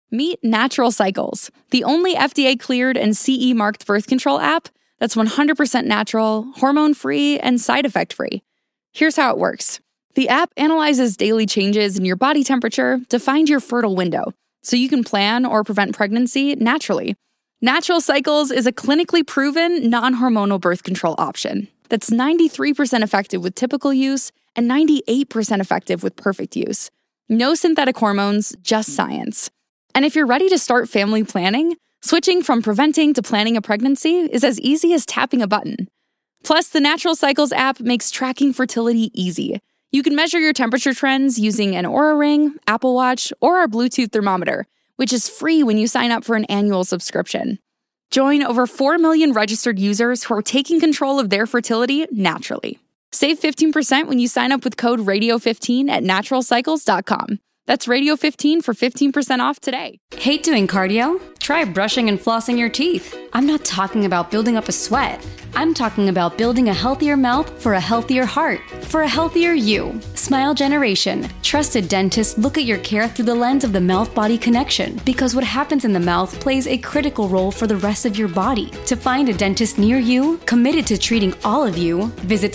Meet Natural Cycles, the only FDA-cleared and CE-marked birth control app that's 100% natural, hormone-free, and side effect-free. Here's how it works. The app analyzes daily changes in your body temperature to find your fertile window, so you can plan or prevent pregnancy naturally. Natural Cycles is a clinically proven, non-hormonal birth control option that's 93% effective with typical use and 98% effective with perfect use. No synthetic hormones, just science. And if you're ready to start family planning, switching from preventing to planning a pregnancy is as easy as tapping a button. Plus, the Natural Cycles app makes tracking fertility easy. You can measure your temperature trends using an Oura Ring, Apple Watch, or our Bluetooth thermometer, which is free when you sign up for an annual subscription. Join over 4 million registered users who are taking control of their fertility naturally. Save 15% when you sign up with code RADIO15 at naturalcycles.com. That's Radio15 for 15% off today. Hate doing cardio? Try brushing and flossing your teeth. I'm not talking about building up a sweat. I'm talking about building a healthier mouth for a healthier heart, for a healthier you. Smile Generation. Trusted dentists look at your care through the lens of the mouth-body connection, because what happens in the mouth plays a critical role for the rest of your body. To find a dentist near you, committed to treating all of you, visit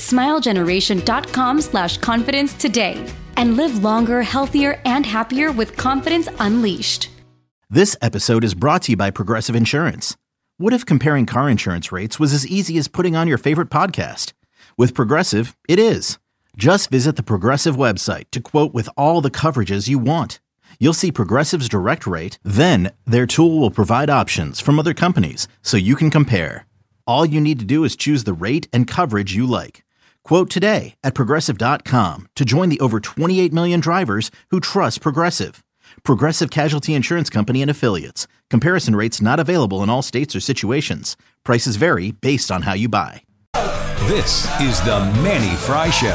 smilegeneration.com/confidence today. And live longer, healthier, and happier with confidence unleashed. This episode is brought to you by Progressive Insurance. What if comparing car insurance rates was as easy as putting on your favorite podcast? With Progressive, it is. Just visit the Progressive website to quote with all the coverages you want. You'll see Progressive's direct rate, then their tool will provide options from other companies so you can compare. All you need to do is choose the rate and coverage you like. Quote today at Progressive.com to join the over 28 million drivers who trust Progressive. Progressive Casualty Insurance Company and Affiliates. Comparison rates not available in all states or situations. Prices vary based on how you buy. This is the Manny Fry Show.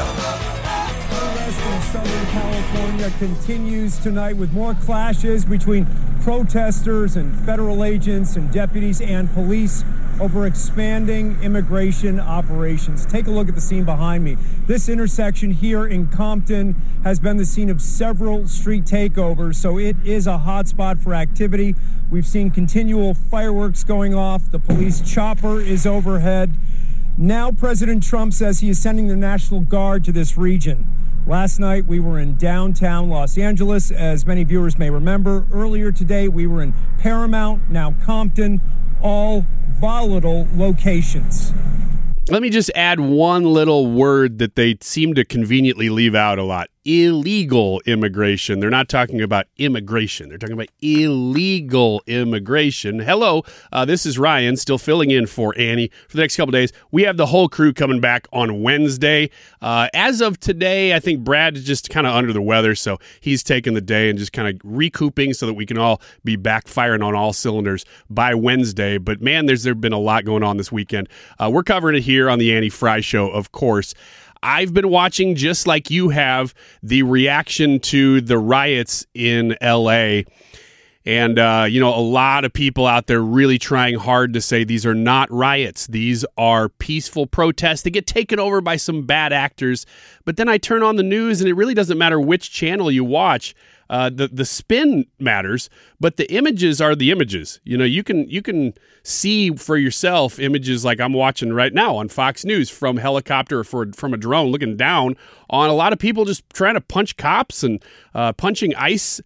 Unrest in Southern California continues tonight with more clashes between protesters and federal agents and deputies and police over expanding immigration operations. Take a look at the scene behind me. This intersection here in Compton has been the scene of several street takeovers, so it is a hotspot for activity. We've seen continual fireworks going off. The police chopper is overhead. Now President Trump says he is sending the National Guard to this region. Last night we were in downtown Los Angeles, as many viewers may remember. Earlier today we were in Paramount, now Compton, all volatile locations. Let me just add one little word that they seem to conveniently leave out a lot. Illegal immigration. They're not talking about immigration. They're talking about illegal immigration. Hello, this is Ryan, still filling in for Annie for the next couple days. We have the whole crew coming back on Wednesday. As of today, I think Brad is just kind of under the weather, so he's taking the day and just kind of recouping so that we can all be back firing on all cylinders by Wednesday. But man, there's been a lot going on this weekend. We're covering it here on the Annie Fry Show, of course. I've been watching, just like you have, the reaction to the riots in L.A., and, a lot of people out there really trying hard to say these are not riots. These are peaceful protests. They get taken over by some bad actors. But then I turn on the news, and it really doesn't matter which channel you watch. The spin matters, but the images are the images. You can see for yourself images like I'm watching right now on Fox News from helicopter or from a drone looking down on a lot of people just trying to punch cops and punching ICE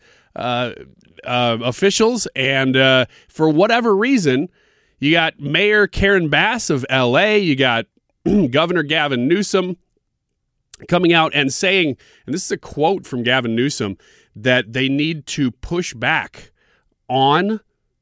officials. And for whatever reason, you got Mayor Karen Bass of L.A., you got Governor Gavin Newsom coming out and saying, and this is a quote from Gavin Newsom, that they need to push back on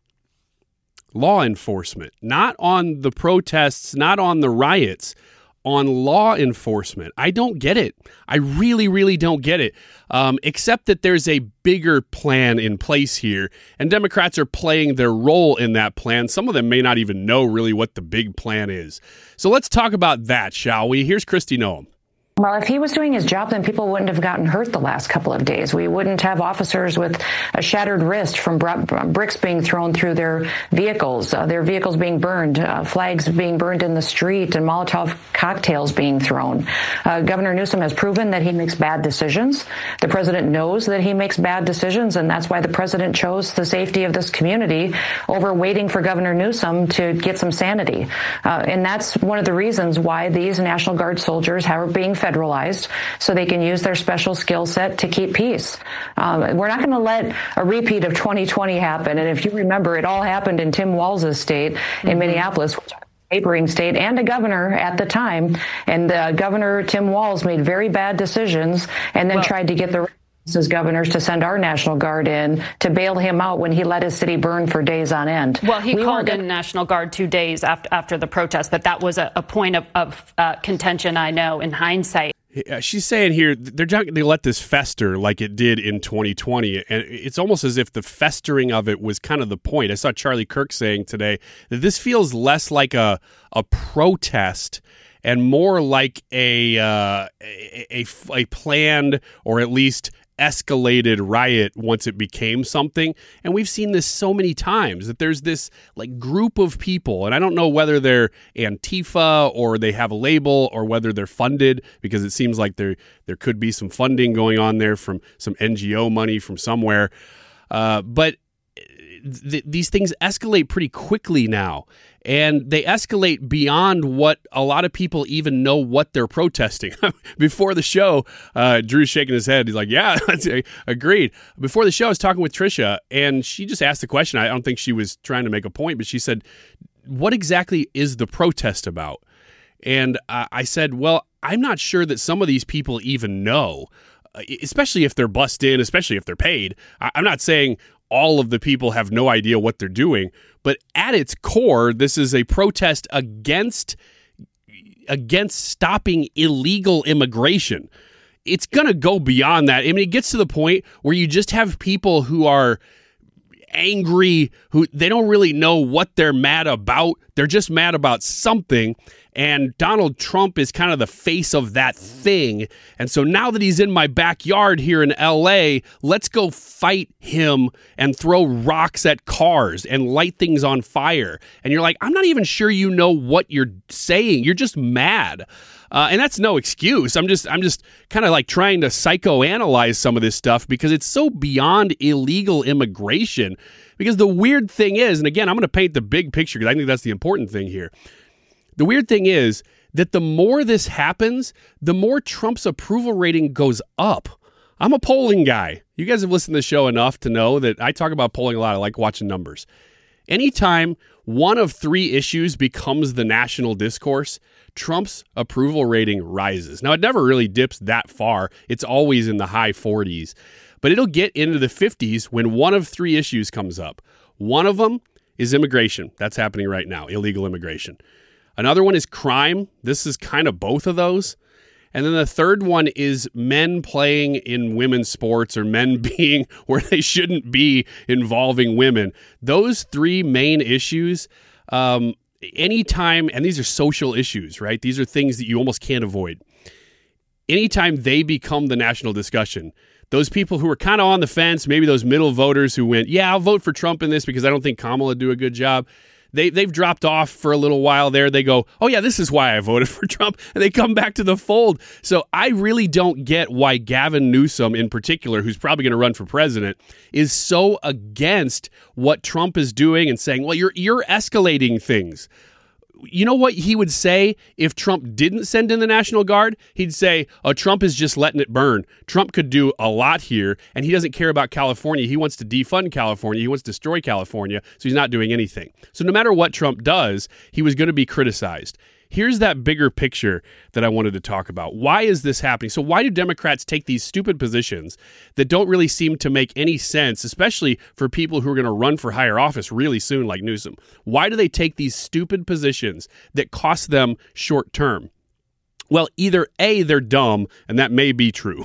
law enforcement, not on the protests, not on the riots, on law enforcement. I don't get it. I really, really don't get it, except that there's a bigger plan in place here, and Democrats are playing their role in that plan. Some of them may not even know really what the big plan is. So let's talk about that, shall we? Here's Kristi Noem. Well, if he was doing his job, then people wouldn't have gotten hurt the last couple of days. We wouldn't have officers with a shattered wrist from bricks being thrown through their vehicles being burned, flags being burned in the street, and Molotov cocktails being thrown. Governor Newsom has proven that he makes bad decisions. The president knows that he makes bad decisions, and that's why the president chose the safety of this community over waiting for Governor Newsom to get some sanity. And that's one of the reasons why these National Guard soldiers are being federalized, so they can use their special skill set to keep peace. We're not going to let a repeat of 2020 happen. And if you remember, it all happened in Tim Walz' state in Minneapolis, which neighboring state, and a governor at the time. And Governor Tim Walz made very bad decisions and then tried to get the as governors to send our National Guard in to bail him out when he let his city burn for days on end. Well, he called in National Guard 2 days after the protest, but that was a point of contention, I know, in hindsight. She's saying here they're not going to let this fester like it did in 2020. And it's almost as if the festering of it was kind of the point. I saw Charlie Kirk saying today that this feels less like a protest and more like a planned or at least escalated riot once it became something. And we've seen this so many times that there's this like group of people, and I don't know whether they're Antifa or they have a label or whether they're funded, because it seems like there could be some funding going on there from some NGO money from somewhere. But these things escalate pretty quickly now, and they escalate beyond what a lot of people even know what they're protesting. Before the show, Drew's shaking his head. He's like, yeah, agreed. Before the show, I was talking with Trisha, and she just asked the question. I don't think she was trying to make a point, but she said, what exactly is the protest about? And I said, well, I'm not sure that some of these people even know, especially if they're bussed in, especially if they're paid. I'm not saying all of the people have no idea what they're doing, but at its core, this is a protest against stopping illegal immigration. It's going to go beyond that. I mean, it gets to the point where you just have people who are angry, who they don't really know what they're mad about. They're just mad about something. And Donald Trump is kind of the face of that thing. And so now that he's in my backyard here in LA, let's go fight him and throw rocks at cars and light things on fire. And you're like, I'm not even sure you know what you're saying. You're just mad. And that's no excuse. I'm just kind of like trying to psychoanalyze some of this stuff because it's so beyond illegal immigration. Because the weird thing is, and again, I'm going to paint the big picture because I think that's the important thing here. The weird thing is that the more this happens, the more Trump's approval rating goes up. I'm a polling guy. You guys have listened to the show enough to know that I talk about polling a lot. I like watching numbers. Anytime one of three issues becomes the national discourse, Trump's approval rating rises. Now, it never really dips that far. It's always in the high 40s. But it'll get into the 50s when one of three issues comes up. One of them is immigration. That's happening right now, illegal immigration. Another one is crime. This is kind of both of those. And then the third one is men playing in women's sports or men being where they shouldn't be involving women. Those three main issues, anytime, and these are social issues, right? These are things that you almost can't avoid. Anytime they become the national discussion, those people who are kind of on the fence, maybe those middle voters who went, yeah, I'll vote for Trump in this because I don't think Kamala will do a good job. They've dropped off for a little while there. They go, oh, yeah, this is why I voted for Trump. And they come back to the fold. So I really don't get why Gavin Newsom in particular, who's probably going to run for president, is so against what Trump is doing and saying, well, you're escalating things. You know what he would say if Trump didn't send in the National Guard? He'd say, oh, Trump is just letting it burn. Trump could do a lot here, and he doesn't care about California. He wants to defund California. He wants to destroy California, so he's not doing anything. So no matter what Trump does, he was going to be criticized. Here's that bigger picture that I wanted to talk about. Why is this happening? So why do Democrats take these stupid positions that don't really seem to make any sense, especially for people who are going to run for higher office really soon like Newsom? Why do they take these stupid positions that cost them short term? Well, either A, they're dumb, and that may be true.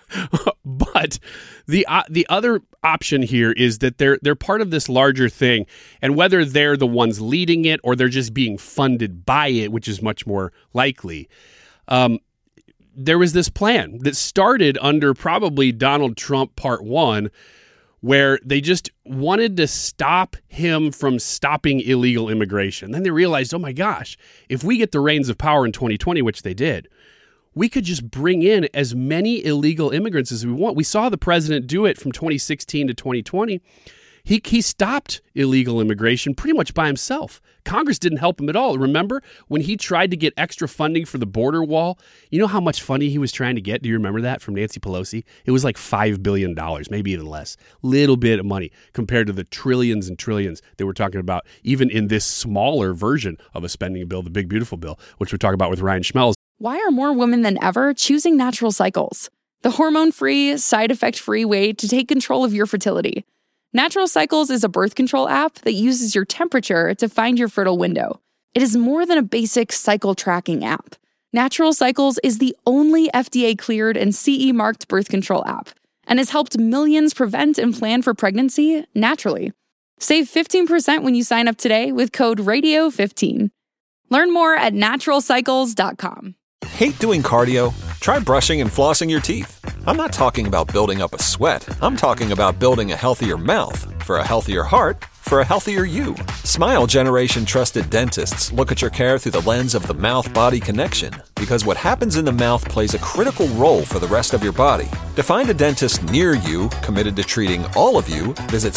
But the other option here is that they're part of this larger thing, and whether they're the ones leading it or they're just being funded by it, which is much more likely. there was this plan that started under probably Donald Trump part 1, where they just wanted to stop him from stopping illegal immigration. Then they realized, oh my gosh, if we get the reins of power in 2020, which they did, we could just bring in as many illegal immigrants as we want. We saw the president do it from 2016 to 2020. He stopped illegal immigration pretty much by himself. Congress didn't help him at all. Remember when he tried to get extra funding for the border wall? You know how much funding he was trying to get? Do you remember that from Nancy Pelosi? It was like $5 billion, maybe even less. Little bit of money compared to the trillions and trillions that we're talking about, even in this smaller version of a spending bill, the Big Beautiful Bill, which we talk about with Ryan Schmelz. Why are more women than ever choosing Natural Cycles, the hormone-free, side-effect-free way to take control of your fertility? Natural Cycles is a birth control app that uses your temperature to find your fertile window. It is more than a basic cycle tracking app. Natural Cycles is the only FDA-cleared and CE-marked birth control app and has helped millions prevent and plan for pregnancy naturally. Save 15% when you sign up today with code RADIO15. Learn more at naturalcycles.com. Hate doing cardio? Try brushing and flossing your teeth. I'm not talking about building up a sweat. I'm talking about building a healthier mouth. For a healthier heart, for a healthier you. Smile Generation trusted dentists look at your care through the lens of the mouth-body connection, because what happens in the mouth plays a critical role for the rest of your body. To find a dentist near you committed to treating all of you, visit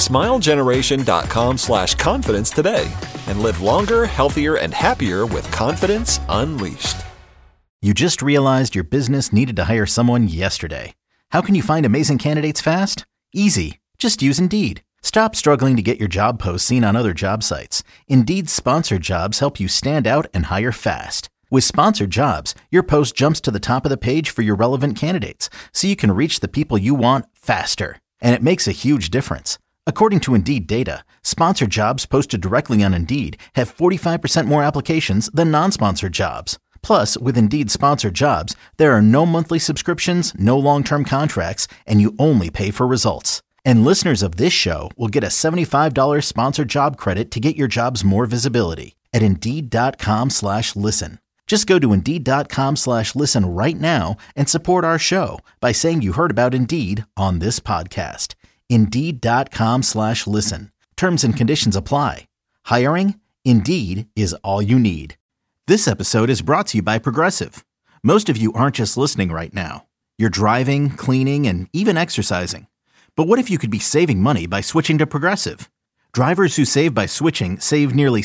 smilegeneration.com/confidence today and live longer, healthier, and happier with confidence unleashed. You just realized your business needed to hire someone yesterday. How can you find amazing candidates fast? Easy. Just use Indeed. Stop struggling to get your job posts seen on other job sites. Indeed's sponsored jobs help you stand out and hire fast. With sponsored jobs, your post jumps to the top of the page for your relevant candidates, so you can reach the people you want faster. And it makes a huge difference. According to Indeed data, sponsored jobs posted directly on Indeed have 45% more applications than non-sponsored jobs. Plus, with Indeed sponsored jobs, there are no monthly subscriptions, no long-term contracts, and you only pay for results. And listeners of this show will get a $75 sponsored job credit to get your jobs more visibility at Indeed.com/listen. Just go to Indeed.com/listen right now and support our show by saying you heard about Indeed on this podcast. Indeed.com/listen. Terms and conditions apply. Hiring? Indeed is all you need. This episode is brought to you by Progressive. Most of you aren't just listening right now. You're driving, cleaning, and even exercising. But what if you could be saving money by switching to Progressive? Drivers who save by switching save nearly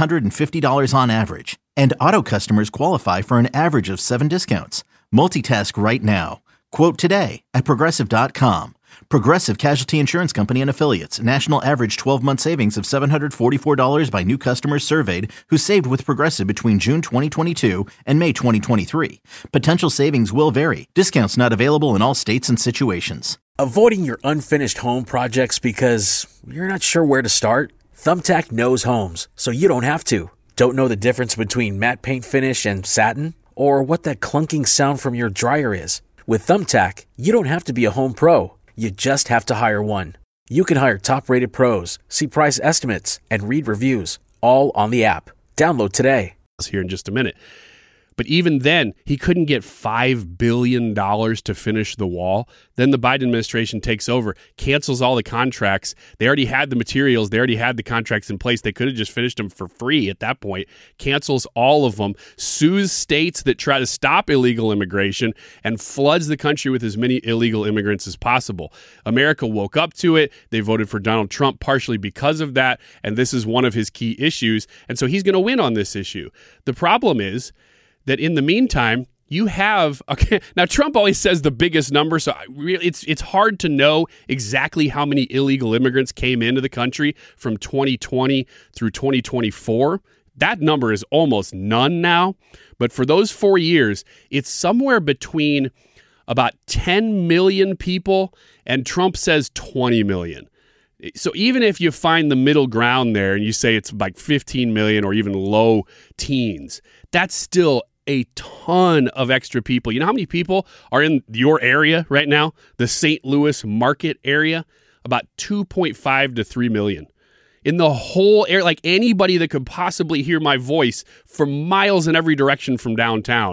$750 on average. And auto customers qualify for an average of 7 discounts. Multitask right now. Quote today at Progressive.com. Progressive Casualty Insurance Company and Affiliates. National average 12-month savings of $744 by new customers surveyed who saved with Progressive between June 2022 and May 2023. Potential savings will vary. Discounts not available in all states and situations. Avoiding your unfinished home projects because you're not sure where to start? Thumbtack knows homes, so you don't have to. Don't know the difference between matte paint finish and satin? Or what that clunking sound from your dryer is? With Thumbtack, you don't have to be a home pro. You just have to hire one. You can hire top-rated pros, see price estimates, and read reviews, all on the app. Download today. Here in just a minute. But even then, he couldn't get $5 billion to finish the wall. Then the Biden administration takes over, cancels all the contracts. They already had the materials. They already had the contracts in place. They could have just finished them for free at that point. Cancels all of them, sues states that try to stop illegal immigration, and floods the country with as many illegal immigrants as possible. America woke up to it. They voted for Donald Trump partially because of that, and this is one of his key issues. And so he's going to win on this issue. The problem is that in the meantime, you have now Trump always says the biggest number, so it's hard to know exactly how many illegal immigrants came into the country from 2020 through 2024. That number is almost none now, but for those 4 years, it's somewhere between about 10 million people, and Trump says 20 million. So even if you find the middle ground there and you say it's like 15 million or even low teens, that's still a ton of extra people. You know how many people are in your area right now? The St. Louis market area? About 2.5 to 3 million. In the whole area, like anybody that could possibly hear my voice for miles in every direction from downtown,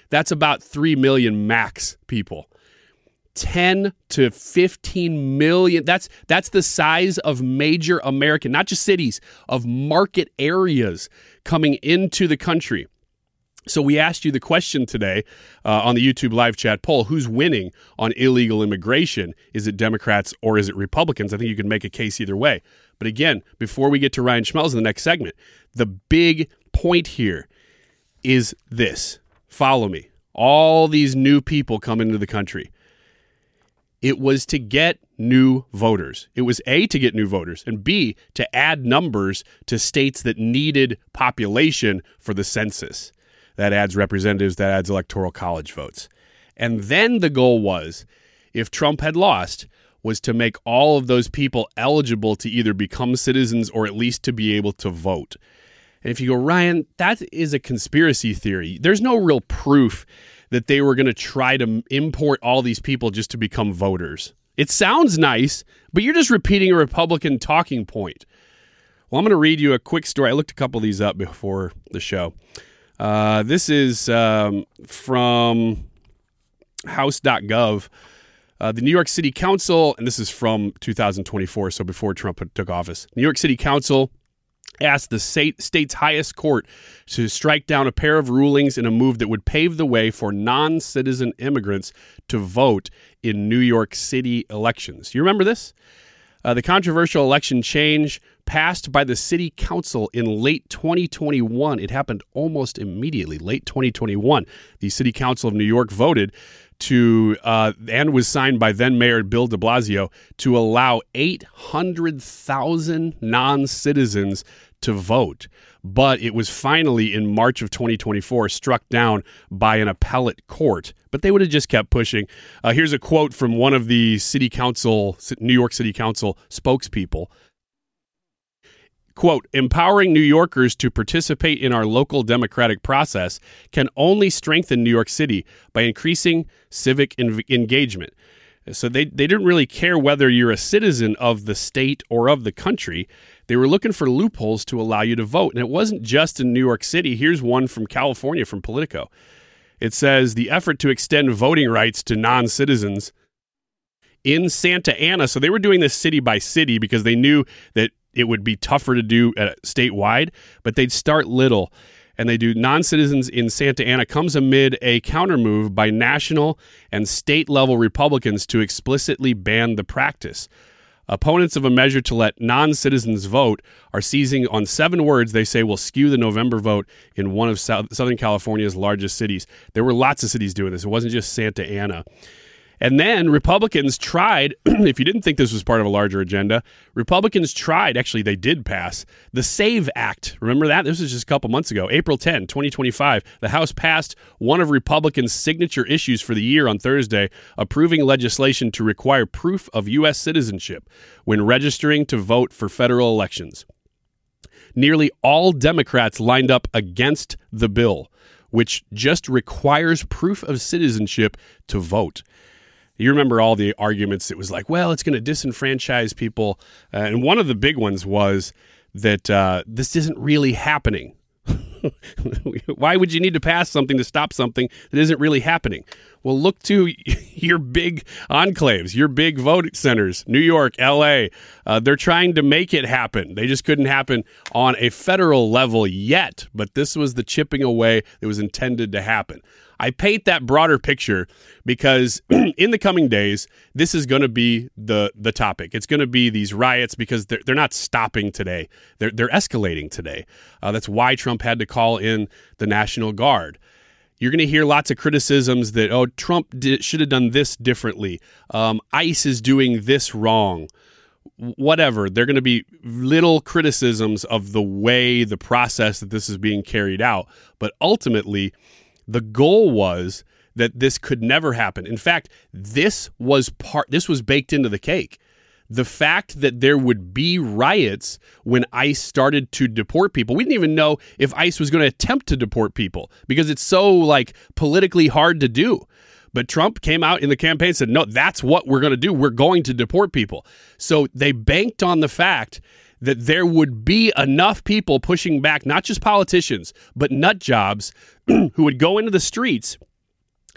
That's about 3 million max people. 10 to 15 million. That's the size of major American, not just cities, of market areas coming into the country. So we asked you the question today on the YouTube live chat poll, who's winning on illegal immigration? Is it Democrats or is it Republicans? I think you can make a case either way. But again, before we get to Ryan Schmelz in the next segment, the big point here is this. Follow me. All these new people come into the country. It was to get new voters. It was A, to get new voters, and B, to add numbers to states that needed population for the census. That adds representatives, that adds electoral college votes. And then the goal was, if Trump had lost, was to make all of those people eligible to either become citizens or at least to be able to vote. And if you go, Ryan, that is a conspiracy theory. There's no real proof that they were going to try to import all these people just to become voters. It sounds nice, but you're just repeating a Republican talking point. Well, I'm going to read you a quick story. I looked a couple of these up before the show. This is from house.gov. The New York City Council, and this is from 2024, so before Trump took office. New York City Council asked the state's highest court to strike down a pair of rulings in a move that would pave the way for non-citizen immigrants to vote in New York City elections. You remember this? The controversial election change passed by the city council in late 2021. It happened almost immediately, late 2021. The city council of New York voted to, and was signed by then Mayor Bill de Blasio, to allow 800,000 non-citizens to vote. But it was finally in March of 2024 struck down by an appellate court. But they would have just kept pushing. Here's a quote from one of the city council, New York City Council spokespeople. Quote, empowering New Yorkers to participate in our local democratic process can only strengthen New York City by increasing civic engagement. So they didn't really care whether you're a citizen of the state or of the country. They were looking for loopholes to allow you to vote. And it wasn't just in New York City. Here's one from California, from Politico. It says the effort to extend voting rights to non-citizens in Santa Ana. So they were doing this city by city because they knew that it would be tougher to do statewide, but they'd start little. And they do non-citizens in Santa Ana comes amid a countermove by national and state-level Republicans to explicitly ban the practice. Opponents of a measure to let non-citizens vote are seizing on 7 words they say will skew the November vote in one of Southern California's largest cities. There were lots of cities doing this. It wasn't just Santa Ana. And then Republicans tried, if you didn't think this was part of a larger agenda, Republicans tried, actually they did pass, the SAVE Act. Remember that? This was just a couple months ago, April 10, 2025. The House passed one of Republicans' signature issues for the year on Thursday, approving legislation to require proof of U.S. citizenship when registering to vote for federal elections. Nearly all Democrats lined up against the bill, which just requires proof of citizenship to vote. You remember all the arguments. It was like, well, it's going to disenfranchise people. And one of the big ones was that this isn't really happening. Why would you need to pass something to stop something that isn't really happening? Well, look to your big enclaves, your big vote centers, New York, L.A. They're trying to make it happen. They just couldn't happen on a federal level yet. But this was the chipping away that was intended to happen. I paint that broader picture because in the coming days, this is going to be the topic. It's going to be these riots because they're not stopping today. They're escalating today. That's why Trump had to call in the National Guard. You're going to hear lots of criticisms that, Trump should have done this differently. ICE is doing this wrong. Whatever. They're going to be little criticisms of the way, the process that this is being carried out. But ultimately, the goal was that this could never happen. In fact, this was baked into the cake. The fact that there would be riots when ICE started to deport people. We didn't even know if ICE was going to attempt to deport people because it's so politically hard to do. But Trump came out in the campaign and said, no, that's what we're going to do. We're going to deport people. So they banked on the fact that there would be enough people pushing back, not just politicians, but nut jobs who would go into the streets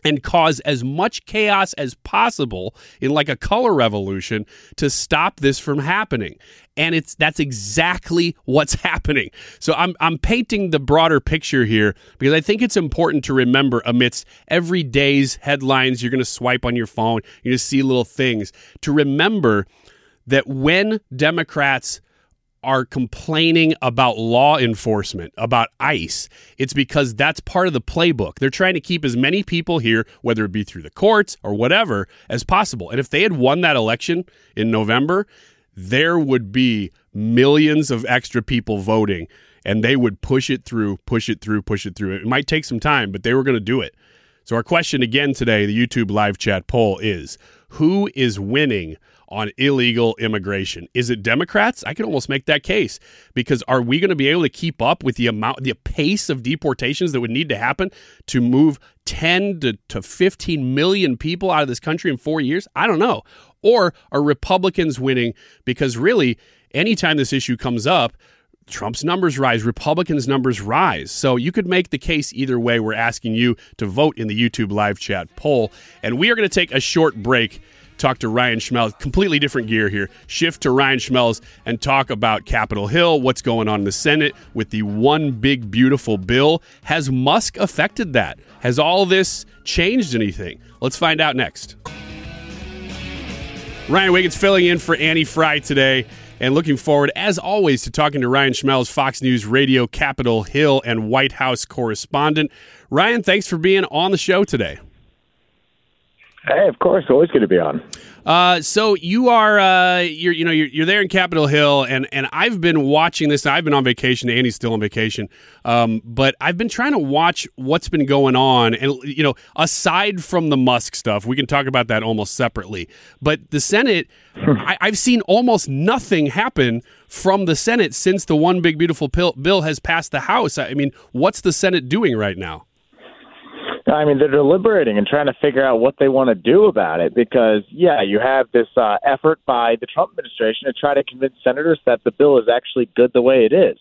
and cause as much chaos as possible in like a color revolution to stop this from happening. And that's exactly what's happening. So I'm painting the broader picture here because I think it's important to remember amidst every day's headlines, you're going to swipe on your phone, you're going to see little things, to remember that when Democrats are complaining about law enforcement, about ICE, it's because that's part of the playbook. They're trying to keep as many people here, whether it be through the courts or whatever, as possible. And if they had won that election in November, there would be millions of extra people voting, and they would push it through. It might take some time, but they were going to do it. So our question again today, the YouTube live chat poll is, who is winning on illegal immigration? Is it Democrats? I can almost make that case, because are we going to be able to keep up with the pace of deportations that would need to happen to move 10 to 15 million people out of this country in 4 years? I don't know. Or are Republicans winning? Because really, anytime this issue comes up, Trump's numbers rise, Republicans' numbers rise. So you could make the case either way. We're asking you to vote in the YouTube live chat poll. And we are going to take a short break, talk to Ryan Schmelz, completely different gear here, shift to Ryan Schmelz and talk about Capitol Hill, what's going on in the Senate with the one big, beautiful bill. Has Musk affected that? Has all this changed anything? Let's find out next. Ryan Wiggins filling in for Annie Fry today, and looking forward, as always, to talking to Ryan Schmelz, Fox News Radio, Capitol Hill, and White House correspondent. Ryan, thanks for being on the show today. Hey, of course, always good to be on. So you are, you're there in Capitol Hill, and I've been watching this. I've been on vacation. Annie's still on vacation, but I've been trying to watch what's been going on. And aside from the Musk stuff, we can talk about that almost separately. But the Senate, I've seen almost nothing happen from the Senate since the one big beautiful bill has passed the House. I mean, what's the Senate doing right now? I mean, they're deliberating and trying to figure out what they want to do about it because, you have this effort by the Trump administration to try to convince senators that the bill is actually good the way it is.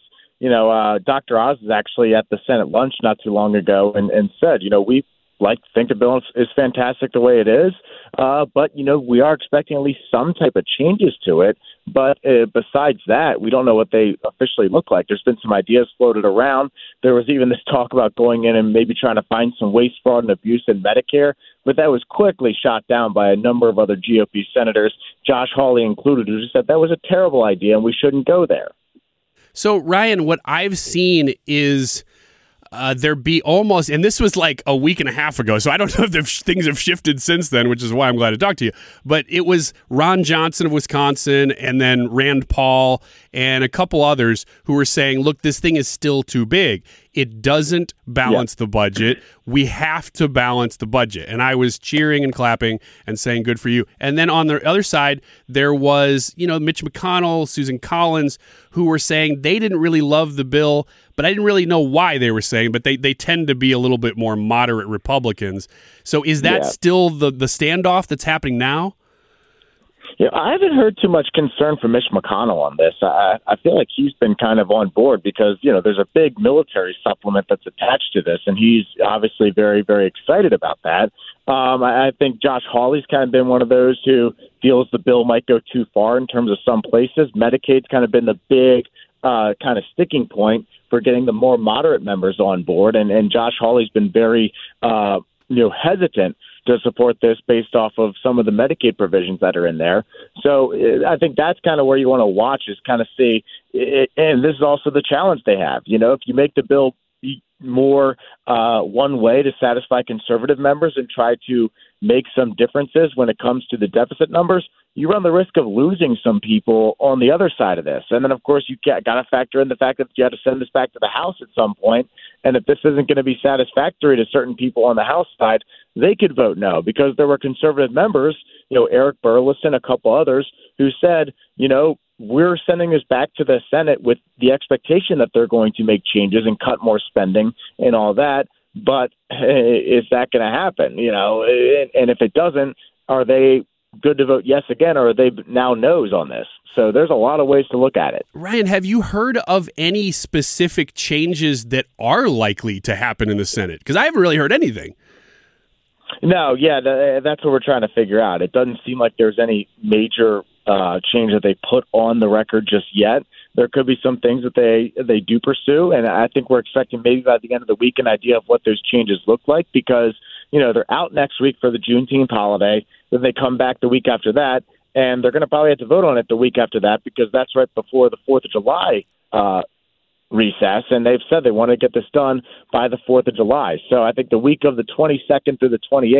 Dr. Oz was actually at the Senate lunch not too long ago and said, we think the bill is fantastic the way it is, but, we are expecting at least some type of changes to it. But besides that, we don't know what they officially look like. There's been some ideas floated around. There was even this talk about going in and maybe trying to find some waste, fraud, and abuse in Medicare. But that was quickly shot down by a number of other GOP senators, Josh Hawley included, who said that was a terrible idea and we shouldn't go there. So, Ryan, what I've seen is there be almost, and this was like a week and a half ago, so I don't know if things have shifted since then, which is why I'm glad to talk to you. But it was Ron Johnson of Wisconsin and then Rand Paul and a couple others who were saying, look, this thing is still too big. It doesn't balance the budget. We have to balance the budget. And I was cheering and clapping and saying, good for you. And then on the other side, there was, Mitch McConnell, Susan Collins, who were saying they didn't really love the bill, but I didn't really know why they were saying, but they tend to be a little bit more moderate Republicans. So is that still the standoff that's happening now? Yeah, I haven't heard too much concern from Mitch McConnell on this. I feel like he's been kind of on board because, there's a big military supplement that's attached to this, and he's obviously very, very excited about that. I think Josh Hawley's kind of been one of those who feels the bill might go too far in terms of some places. Medicaid's kind of been the big kind of sticking point for getting the more moderate members on board, and Josh Hawley's been very hesitant to support this based off of some of the Medicaid provisions that are in there. So I think that's kind of where you want to watch, is kind of see, and this is also the challenge they have. If you make the bill more one way to satisfy conservative members and try to make some differences when it comes to the deficit numbers, you run the risk of losing some people on the other side of this. And then, of course, you got to factor in the fact that you have to send this back to the House at some point. And if this isn't going to be satisfactory to certain people on the House side, they could vote no, because there were conservative members, Eric Burlison, a couple others, who said, we're sending this back to the Senate with the expectation that they're going to make changes and cut more spending and all that. But is that going to happen? And if it doesn't, are they good to vote yes again, or are they now no's on this? So there's a lot of ways to look at it. Ryan, have you heard of any specific changes that are likely to happen in the Senate? Because I haven't really heard anything. No, yeah, that's what we're trying to figure out. It doesn't seem like there's any major change that they put on the record just yet. There could be some things that they do pursue, and I think we're expecting maybe by the end of the week an idea of what those changes look like, because they're out next week for the Juneteenth holiday. Then they come back the week after that, and they're going to probably have to vote on it the week after that, because that's right before the 4th of July recess, and they've said they want to get this done by the 4th of July. So I think the week of the 22nd through the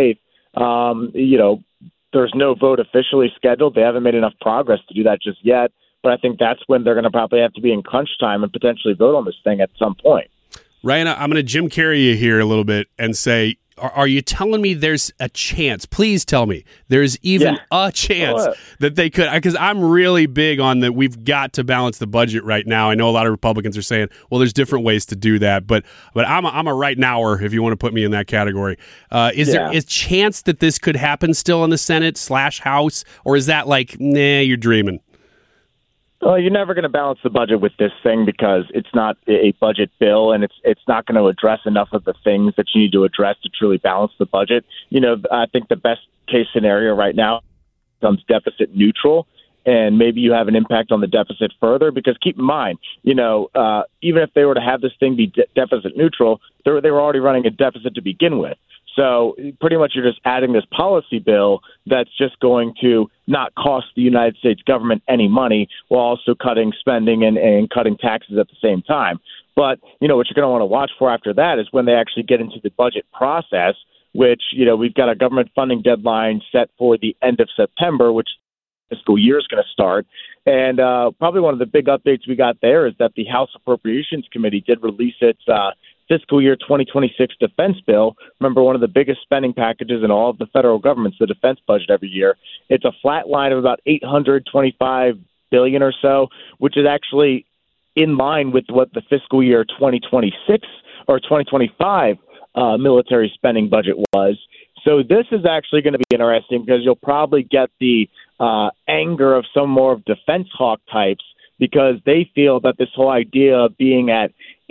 28th, there's no vote officially scheduled. They haven't made enough progress to do that just yet, but I think that's when they're going to probably have to be in crunch time and potentially vote on this thing at some point. Ryan, I'm going to Jim Carrey you here a little bit and say, are you telling me there's a chance? Please tell me there's even a chance that they could, because I'm really big on that. We've got to balance the budget right now. I know a lot of Republicans are saying, well, there's different ways to do that, but I'm a right nower if you want to put me in that category. Is there a chance that this could happen still in the Senate/House, or is that like, nah, you're dreaming? Well, you're never going to balance the budget with this thing because it's not a budget bill, and it's not going to address enough of the things that you need to address to truly balance the budget. I think the best case scenario right now becomes deficit neutral, and maybe you have an impact on the deficit further, because keep in mind, even if they were to have this thing be deficit neutral, they were already running a deficit to begin with. So pretty much you're just adding this policy bill that's just going to not cost the United States government any money, while also cutting spending and cutting taxes at the same time. But, what you're going to want to watch for after that is when they actually get into the budget process, which, we've got a government funding deadline set for the end of September, which fiscal year is going to start. And probably one of the big updates we got there is that the House Appropriations Committee did release its fiscal year 2026 defense bill. Remember, one of the biggest spending packages in all of the federal government's the defense budget every year. It's a flat line of about $825 billion or so, which is actually in line with what the fiscal year 2026 or 2025 military spending budget was. So this is actually going to be interesting, because you'll probably get the anger of some more of defense hawk types, because they feel that this whole idea of being at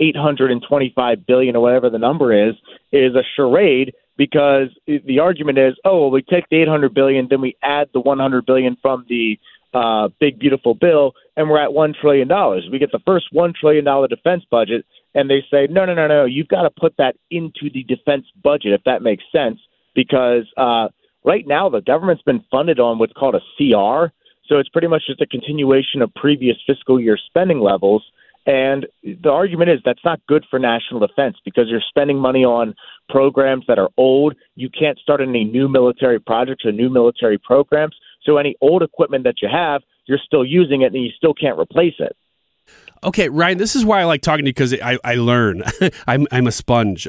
$825 billion or whatever the number is a charade, because the argument is, we take the $800 billion, then we add the $100 billion from the big beautiful bill, and we're at $1 trillion. We get the first $1 trillion defense budget, and they say, no, you've got to put that into the defense budget, if that makes sense, because right now the government's been funded on what's called a CR, so it's pretty much just a continuation of previous fiscal year spending levels. And the argument is that's not good for national defense, because you're spending money on programs that are old. You can't start any new military projects or new military programs. So any old equipment that you have, you're still using it, and you still can't replace it. Okay, Ryan, this is why I like talking to you, because I learn. I'm a sponge.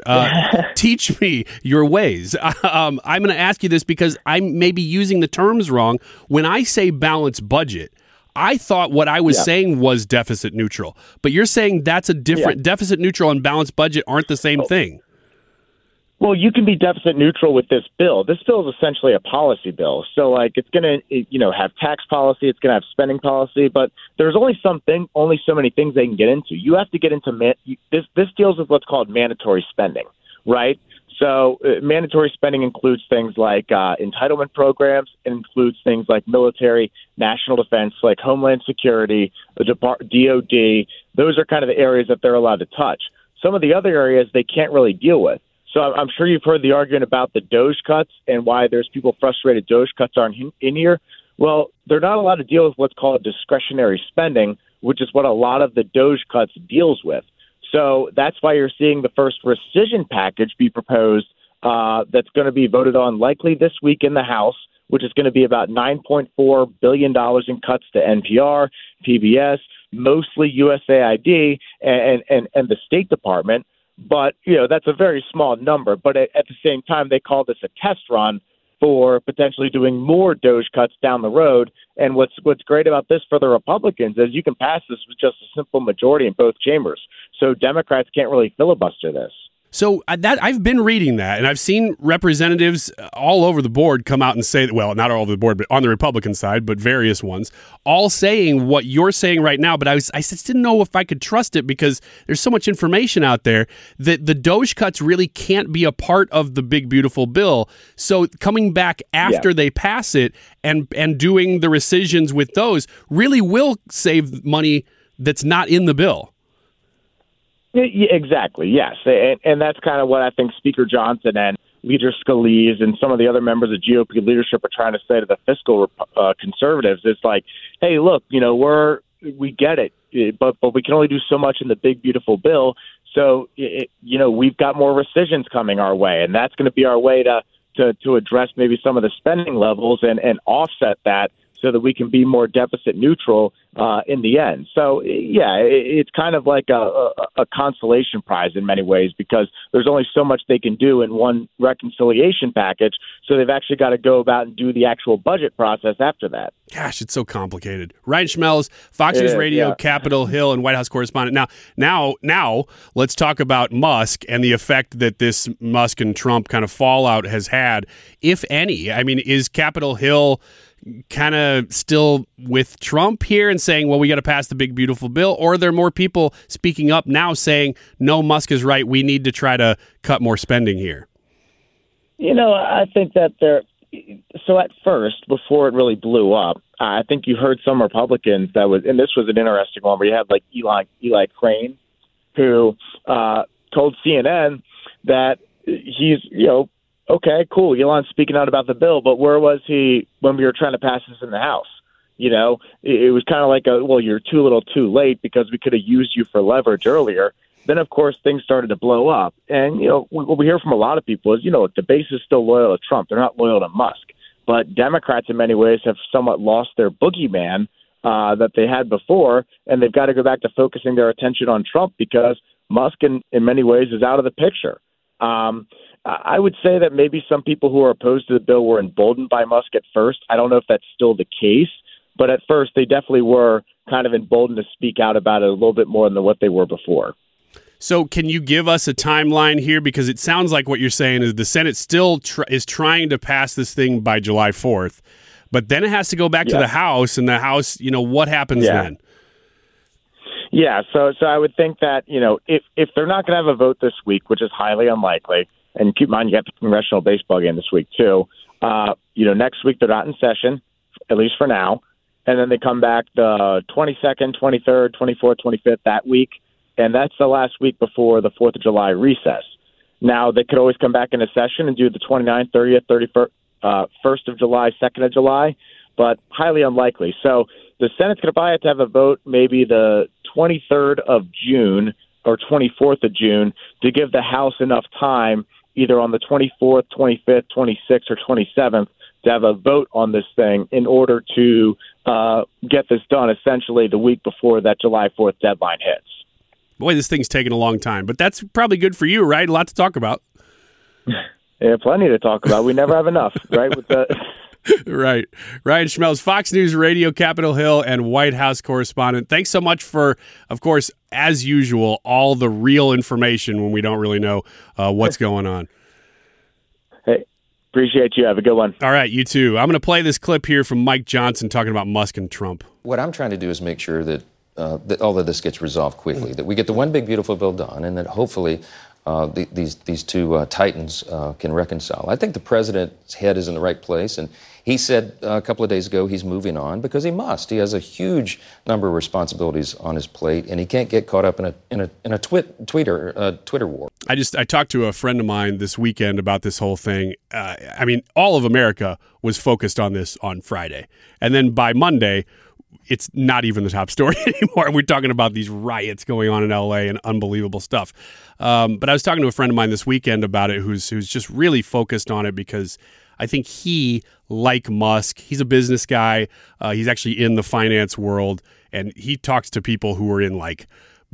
Teach me your ways. I'm going to ask you this because I'm maybe using the terms wrong. When I say balanced budget, I thought what I was saying was deficit neutral, but you're saying that's a different deficit neutral and balanced budget aren't the same thing. Well, you can be deficit neutral with this bill. This bill is essentially a policy bill. So, it's going to, have tax policy, it's going to have spending policy, but there's only so many things they can get into. You have to get into this deals with what's called mandatory spending, right? So, mandatory spending includes things like entitlement programs. It includes things like military, national defense, like Homeland Security, the DOD. Those are kind of the areas that they're allowed to touch. Some of the other areas they can't really deal with. So I'm sure you've heard the argument about the DOGE cuts and why there's people frustrated DOGE cuts aren't in here. Well, they're not allowed to deal with what's called discretionary spending, which is what a lot of the DOGE cuts deals with. So that's why you're seeing the first rescission package be proposed that's going to be voted on likely this week in the House, which is going to be about $9.4 billion in cuts to NPR, PBS, mostly USAID, and the State Department. But, that's a very small number. But at the same time, they call this a test run for potentially doing more DOGE cuts down the road. And what's great about this for the Republicans is you can pass this with just a simple majority in both chambers. So Democrats can't really filibuster this. So I've been reading that, and I've seen representatives all over the board come out and say, well, not all over the board, but on the Republican side, but various ones, all saying what you're saying right now. But I just didn't know if I could trust it because there's so much information out there that the DOGE cuts really can't be a part of the big, beautiful bill. So coming back after they pass it and doing the rescissions with those really will save money that's not in the bill. Yeah, exactly, yes. And that's kind of what I think Speaker Johnson and Leader Scalise and some of the other members of GOP leadership are trying to say to the fiscal conservatives. It's like, hey, look, we get it, but we can only do so much in the big, beautiful bill. So, we've got more rescissions coming our way, and that's going to be our way to address maybe some of the spending levels and offset that so that we can be more deficit neutral in the end. So, it's kind of like a consolation prize in many ways because there's only so much they can do in one reconciliation package. So they've actually got to go about and do the actual budget process after that. Gosh, it's so complicated. Ryan Schmelz, Fox News Radio, Capitol Hill, and White House correspondent. Now, let's talk about Musk and the effect that this Musk and Trump kind of fallout has had, if any. I mean, is Capitol Hill kind of still with Trump here and saying, well, we got to pass the big, beautiful bill? Or are there more people speaking up now saying, no, Musk is right, we need to try to cut more spending here? I think that so at first, before it really blew up, I think you heard some Republicans and this was an interesting one, where you had like Eli Crane, who told CNN that he's, okay, cool, Elon's speaking out about the bill, but where was he when we were trying to pass this in the House? It was kind of like you're too little too late because we could have used you for leverage earlier. Then, of course, things started to blow up. And, what we hear from a lot of people is, the base is still loyal to Trump. They're not loyal to Musk. But Democrats, in many ways, have somewhat lost their boogeyman that they had before, and they've got to go back to focusing their attention on Trump because Musk, in many ways, is out of the picture. I would say that maybe some people who are opposed to the bill were emboldened by Musk at first. I don't know if that's still the case, but at first they definitely were kind of emboldened to speak out about it a little bit more than what they were before. So can you give us a timeline here? Because it sounds like what you're saying is the Senate still is trying to pass this thing by July 4th, but then it has to go back to the House, and the House, what happens then? Yeah, so I would think that, if they're not going to have a vote this week, which is highly unlikely, and keep in mind you got the congressional baseball game this week too, next week they're not in session, at least for now, and then they come back the 22nd, 23rd, 24th, 25th that week, and that's the last week before the 4th of July recess. Now, they could always come back into session and do the 29th, 30th, 31st, 1st of July, 2nd of July, but highly unlikely. So the Senate's going to probably have to have a vote maybe the 23rd of June or 24th of June to give the House enough time either on the 24th, 25th, 26th, or 27th to have a vote on this thing in order to get this done essentially the week before that July 4th deadline hits. Boy, this thing's taken a long time, but that's probably good for you, right? A lot to talk about. Yeah, plenty to talk about. We never have enough, right? Right. Ryan Schmelz, Fox News Radio, Capitol Hill, and White House correspondent. Thanks so much for, of course, as usual, all the real information when we don't really know what's going on. Hey, appreciate you. Have a good one. All right, you too. I'm going to play this clip here from Mike Johnson talking about Musk and Trump. What I'm trying to do is make sure that all of this gets resolved quickly, that we get the one big, beautiful bill done, and that hopefully these two titans can reconcile. I think the president's head is in the right place, and he said a couple of days ago he's moving on because he must. He has a huge number of responsibilities on his plate, and he can't get caught up in a Twitter war. I talked to a friend of mine this weekend about this whole thing. All of America was focused on this on Friday, and then by Monday, it's not even the top story anymore. We're talking about these riots going on in L.A. and unbelievable stuff. But I was talking to a friend of mine this weekend about it who's just really focused on it because I think he, like Musk, he's a business guy. He's actually in the finance world, and he talks to people who are in like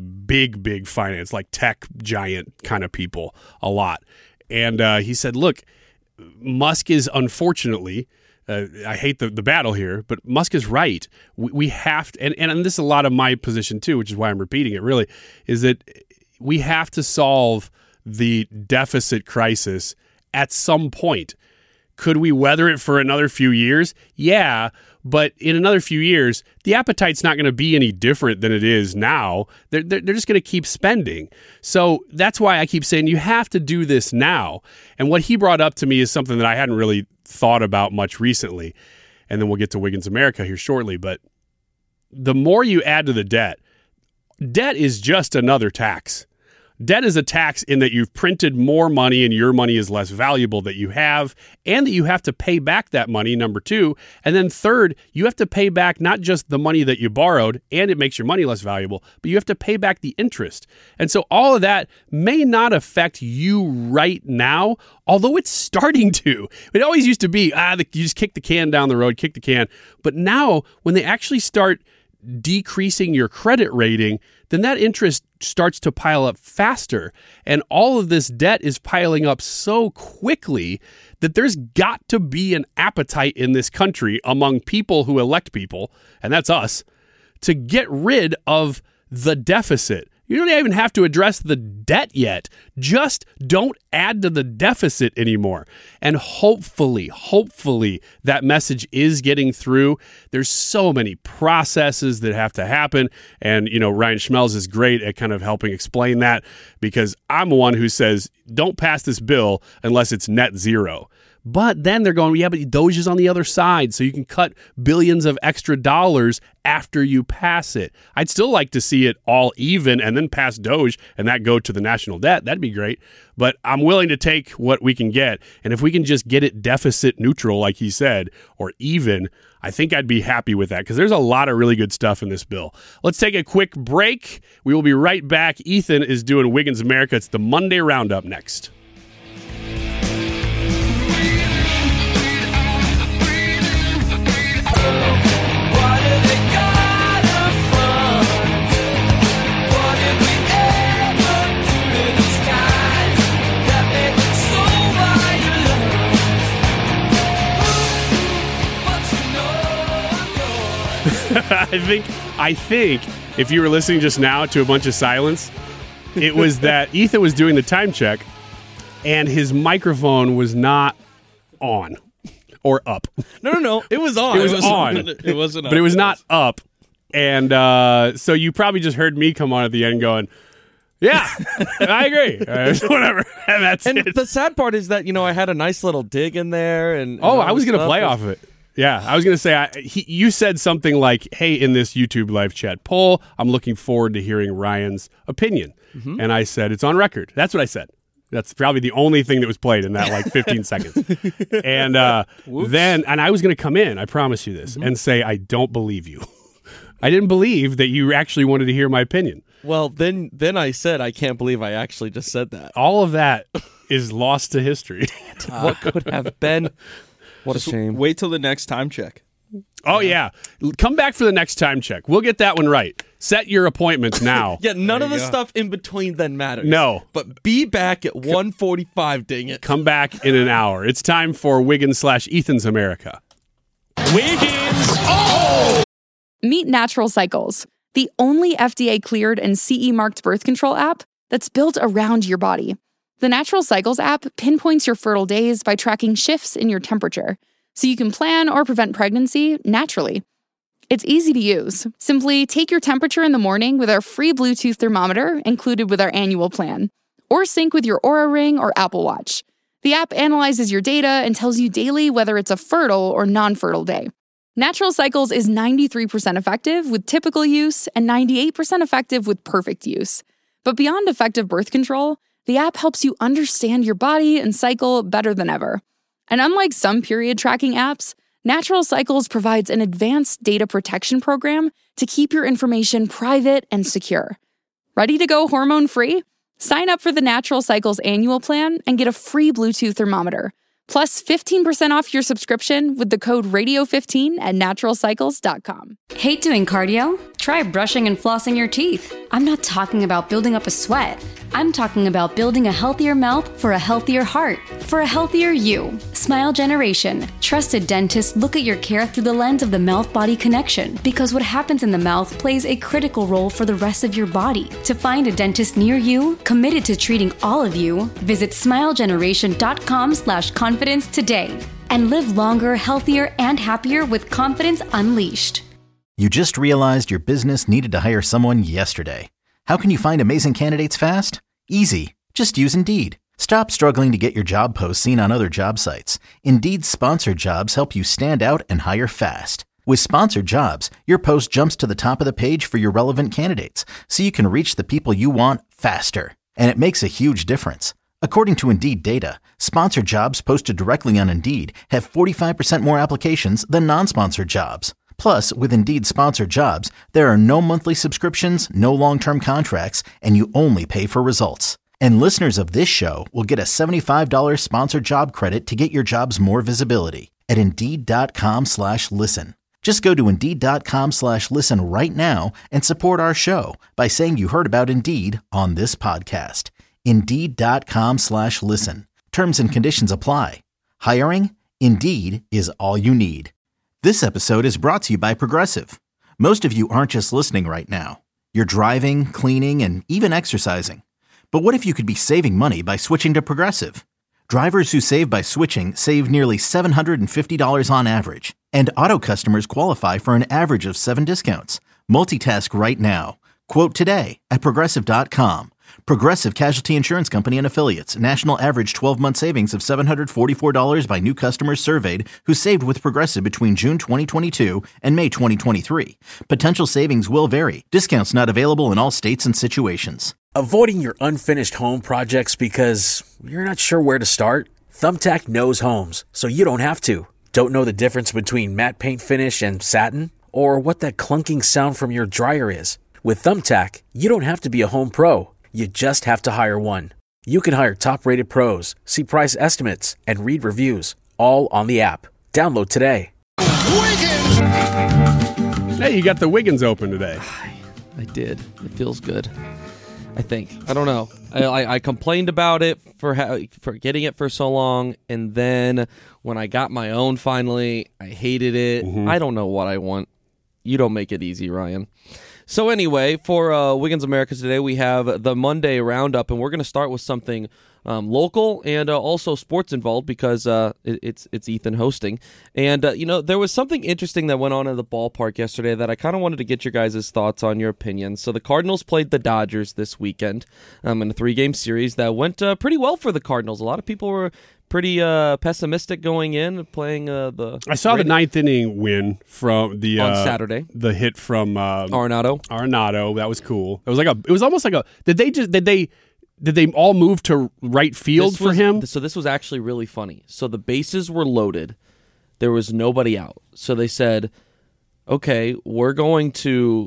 big finance, like tech giant kind of people a lot. And he said, look, Musk is unfortunately... I hate the battle here, but Musk is right. We have to, and this is a lot of my position too, which is why I'm repeating it really, is that we have to solve the deficit crisis at some point. Could we weather it for another few years? Yeah, but in another few years, the appetite's not going to be any different than it is now. They're just going to keep spending. So that's why I keep saying you have to do this now. And what he brought up to me is something that I hadn't really thought about much recently. And then we'll get to Wiggins America here shortly. But the more you add to the debt is just another tax. Debt is a tax in that you've printed more money and your money is less valuable that you have, and that you have to pay back that money, number two. And then third, you have to pay back not just the money that you borrowed, and it makes your money less valuable, but you have to pay back the interest. And so all of that may not affect you right now, although it's starting to. It always used to be, you just kick the can down the road, kick the can. But now, when they actually start decreasing your credit rating, then that interest starts to pile up faster. And all of this debt is piling up so quickly that there's got to be an appetite in this country among people who elect people, and that's us, to get rid of the deficit. You don't even have to address the debt yet. Just don't add to the deficit anymore. And hopefully that message is getting through. There's so many processes that have to happen. And, Ryan Schmelz is great at kind of helping explain that, because I'm one who says, don't pass this bill unless it's net zero. But then they're going, yeah, but Doge is on the other side, so you can cut billions of extra dollars after you pass it. I'd still like to see it all even and then pass Doge and that go to the national debt. That'd be great. But I'm willing to take what we can get. And if we can just get it deficit neutral, like he said, or even, I think I'd be happy with that, because there's a lot of really good stuff in this bill. Let's take a quick break. We will be right back. Ethan is doing Wiggins America. It's the Monday Roundup next. I think if you were listening just now to a bunch of silence, it was that Ethan was doing the time check and his microphone was not on or up. No. It was on. It was on. It wasn't up. But it was not up. And so you probably just heard me come on at the end going, yeah, I agree. Whatever. And that's it. The sad part is that, I had a nice little dig in there. And I was going to play off of it. Yeah, I was going to say, you said something like, hey, in this YouTube live chat poll, I'm looking forward to hearing Ryan's opinion. Mm-hmm. And I said, it's on record. That's what I said. That's probably the only thing that was played in that 15 seconds. And then I was going to come in, I promise you this, and say, I don't believe you. I didn't believe that you actually wanted to hear my opinion. Well, then I said, I can't believe I actually just said that. All of that is lost to history. What could have been? What a shame. Wait till the next time check. Oh, yeah. Come back for the next time check. We'll get that one right. Set your appointments now. Yeah, none of the stuff in between then matters. No. But be back at 1:45, dang it. Come back in an hour. It's time for Wiggins/Ethan's America. Wiggins! Oh! Meet Natural Cycles, the only FDA-cleared and CE-marked birth control app that's built around your body. The Natural Cycles app pinpoints your fertile days by tracking shifts in your temperature, so you can plan or prevent pregnancy naturally. It's easy to use. Simply take your temperature in the morning with our free Bluetooth thermometer included with our annual plan, or sync with your Oura Ring or Apple Watch. The app analyzes your data and tells you daily whether it's a fertile or non-fertile day. Natural Cycles is 93% effective with typical use and 98% effective with perfect use. But beyond effective birth control, the app helps you understand your body and cycle better than ever. And unlike some period tracking apps, Natural Cycles provides an advanced data protection program to keep your information private and secure. Ready to go hormone-free? Sign up for the Natural Cycles annual plan and get a free Bluetooth thermometer, plus 15% off your subscription with the code RADIO15 at naturalcycles.com. Hate doing cardio? Try brushing and flossing your teeth. I'm not talking about building up a sweat. I'm talking about building a healthier mouth for a healthier heart, for a healthier you. Smile Generation. Trusted dentists look at your care through the lens of the mouth-body connection, because what happens in the mouth plays a critical role for the rest of your body. To find a dentist near you, committed to treating all of you, visit smilegeneration.com/confidence today. And live longer, healthier, and happier with confidence unleashed. You just realized your business needed to hire someone yesterday. How can you find amazing candidates fast? Easy. Just use Indeed. Stop struggling to get your job posts seen on other job sites. Indeed's sponsored jobs help you stand out and hire fast. With sponsored jobs, your post jumps to the top of the page for your relevant candidates, so you can reach the people you want faster. And it makes a huge difference. According to Indeed data, sponsored jobs posted directly on Indeed have 45% more applications than non-sponsored jobs. Plus, with Indeed sponsored jobs, there are no monthly subscriptions, no long-term contracts, and you only pay for results. And listeners of this show will get a $75 sponsored job credit to get your jobs more visibility at Indeed.com/listen. Just go to Indeed.com/listen right now and support our show by saying you heard about Indeed on this podcast. Indeed.com/listen. Terms and conditions apply. Hiring? Indeed is all you need. This episode is brought to you by Progressive. Most of you aren't just listening right now. You're driving, cleaning, and even exercising. But what if you could be saving money by switching to Progressive? Drivers who save by switching save nearly $750 on average. And auto customers qualify for an average of 7 discounts. Multitask right now. Quote today at Progressive.com. Progressive Casualty Insurance Company and Affiliates. National average 12-month savings of $744 by new customers surveyed who saved with Progressive between June 2022 and May 2023. Potential savings will vary. Discounts not available in all states and situations. Avoiding your unfinished home projects because you're not sure where to start? Thumbtack knows homes, so you don't have to. Don't know the difference between matte paint finish and satin? Or what that clunking sound from your dryer is? With Thumbtack, you don't have to be a home pro. You just have to hire one. You can hire top-rated pros, see price estimates, and read reviews, all on the app. Download today. Wiggins! Hey, you got the Wiggins Open today. I did. It feels good. I think. I don't know. I complained about it for getting it for so long, and then when I got my own finally, I hated it. Mm-hmm. I don't know what I want. You don't make it easy, Ryan. So anyway, for Wiggins Americas today, we have the Monday Roundup, and we're going to start with something local and also sports involved because it's Ethan hosting. And, there was something interesting that went on in the ballpark yesterday that I kind of wanted to get your guys' thoughts on, your opinions. So the Cardinals played the Dodgers this weekend in a 3-game series that went pretty well for the Cardinals. A lot of people were pretty pessimistic going in, playing the... I saw the 9th inning win from the... on Saturday. The hit from... Arenado. That was cool. It was almost like a... Did they all move to right field for him? So this was actually really funny. So the bases were loaded. There was nobody out. So they said, okay, we're going to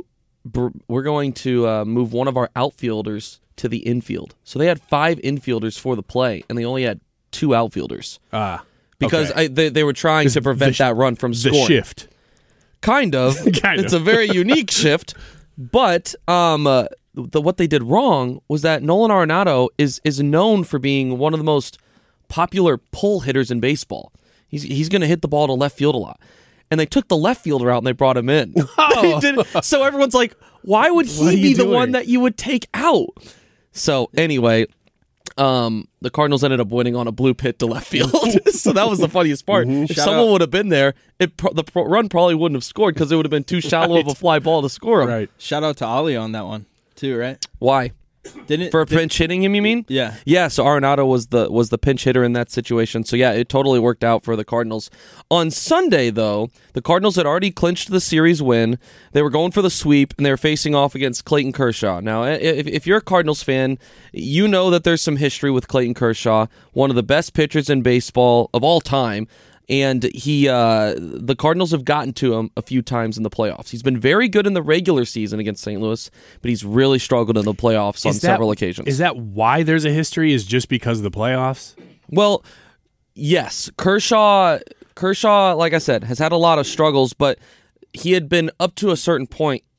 move one of our outfielders to the infield. So they had 5 infielders for the play, and they only had 2 outfielders. Because they were trying to prevent that run from scoring. The shift. Kind of. It's a very unique shift. But what they did wrong was that Nolan Arenado is known for being one of the most popular pull hitters in baseball. He's going to hit the ball to left field a lot. And they took the left fiardler out and they brought him in. So everyone's like, why would he be the one that you would take out? So anyway... the Cardinals ended up winning on a blue pit to left field. So that was the funniest part. Mm-hmm. If someone would have been there, the run probably wouldn't have scored because it would have been too shallow of a fly ball to score him. Right. Shout out to Ali on that one too, right? Why? Pinch hitting him, you mean? Yeah. Yeah, so Arenado was the pinch hitter in that situation. So yeah, it totally worked out for the Cardinals. On Sunday, though, the Cardinals had already clinched the series win. They were going for the sweep, and they were facing off against Clayton Kershaw. Now, if you're a Cardinals fan, you know that there's some history with Clayton Kershaw, one of the best pitchers in baseball of all time. And the Cardinals have gotten to him a few times in the playoffs. He's been very good in the regular season against St. Louis, but he's really struggled in the playoffs on several occasions. Is that why there's a history? Is just because of the playoffs? Well, yes. Kershaw, like I said, has had a lot of struggles, but he had been up to a certain point